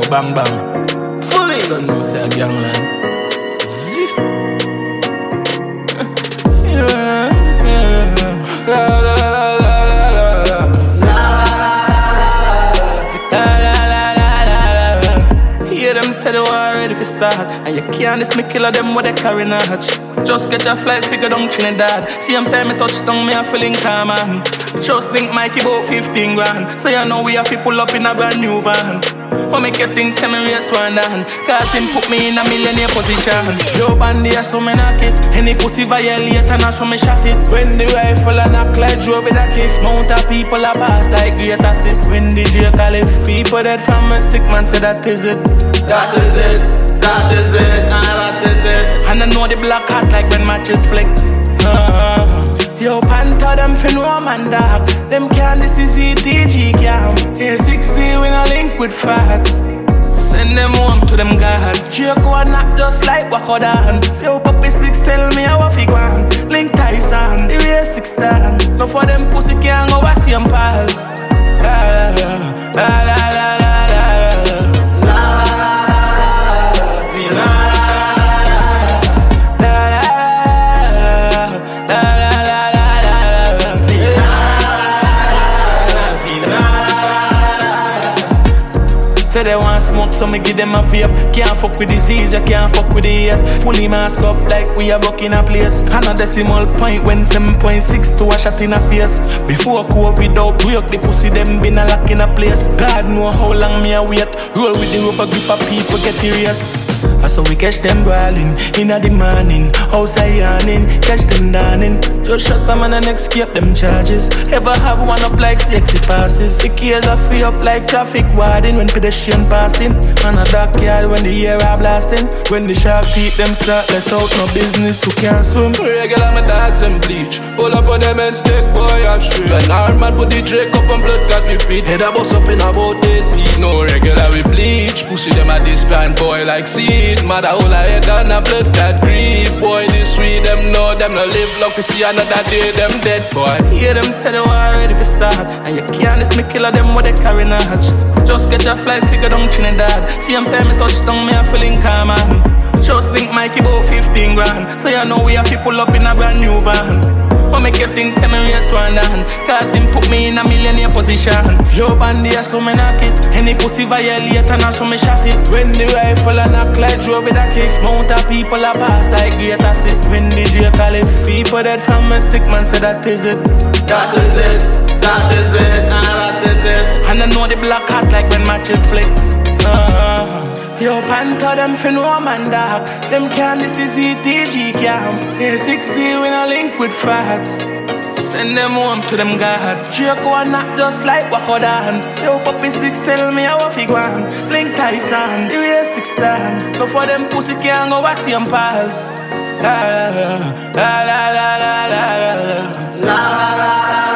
bang bang. Fully. Don't know say a gangland. Hear them say the war ready to start, and you can't miss me killer them with a carry notch. Just get your flight figure down Trinidad. Same time me touch down, me a feeling calm man. Just think Mikey about 15 grand, so you know we have to pull up in a brand new van. Oh, make you think say me race one down, cause him put me in a millionaire position. Yo bandy so me knock it, any pussy violate and I so me shot it. When the rifle a knock like Joe with a kick, mount of people a pass like great assist. When the J Caliph, people dead from a stick man say that is it. That is it, that is it, and that is it. And I know the black hot like when matches flick. Yo, Panther, them fin woman dog. Them can't this is ETG cam. A60 when I link with facts. Send them home to them gods. Jericho and not just like Wakodan. Yo, Puppy 6 tell me how I figure on. Link Tyson, the way 6 down. No for them pussy can't go see them pass. La la la la la la. Say they want smoke, so me give them a vape. Can't fuck with disease, you can't fuck with the hate. Fully mask up like we are buck in a place. And a decimal point when 7.6 to a shot in a face. Before COVID out, break the pussy, them been a lock in a place. God know how long me a wait. Roll with the rubber grip of people get serious. So we catch them brawling in the morning, outside yawning, catch them dawning. Just shut them and escape them charges. Ever have one up like sexy passes? The keys are free up like traffic warden when pedestrian passing. On a dark yard when the air are blasting. When the shark teeth them start let out no business who can't swim. Regular my dogs and bleach. Pull up on them and stick boy off street. When our man put the Drake up and blood got repeat. Head a bust up in about 8 piece. No regular we bleach. Pussy them at this plan boy like seed. Mother all I head on a blood that grief. Boy this sweet them know them no live long to see another day them dead boy. Hear them say the war ready to start, and you can't miss me killer them with a carry notch. Just get your flight figure down Trinidad. Same time me touch down, me a feeling calm man. Just think Mikey about 15 grand, so you know we have to pull up in a brand new van. Oh, make you think say me race one down, cause him put me in a millionaire position. Yo bandy so me knock it, any pussy violate and I so me shot it. When the rifle a knock like Joe with a kick, mount of people a pass like great assist. When the J Caliph, people dead from a stick man say that is it. That is it, that is it, and that is it. And I know the black hot like when matches flick. Yo, Panther, them fin woman dog. Them can't this is ETG cam. A60 when I link with facts. Send them home to them gods. Jericho and not just like Wakodan. Yo, Puppy 6 tell me how I figure on. Link Tyson, the way 6 down. No for them pussy can't go see them pass. La la la la la la la la la.